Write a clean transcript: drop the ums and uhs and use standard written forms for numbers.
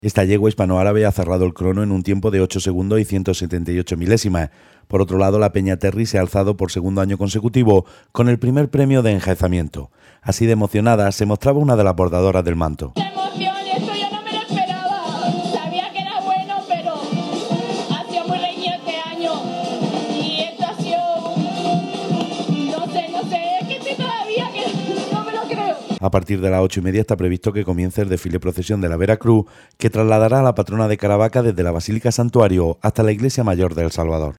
Esta yegua hispanoárabe ha cerrado el crono en un tiempo de 8 segundos y 178 milésimas. Por otro lado, la Peña Terry se ha alzado por segundo año consecutivo con el primer premio de enjaezamiento. Así de emocionada se mostraba una de las bordadoras del manto. ¡Qué emoción! Esto yo no me lo esperaba. Sabía que era bueno, pero ha sido muy reñido este año. Y esto ha sido... No sé, es que estoy todavía que no me lo creo. A partir de las 8:30 está previsto que comience el desfile procesión de la Veracruz, que trasladará a la patrona de Caravaca desde la Basílica Santuario hasta la Iglesia Mayor de El Salvador.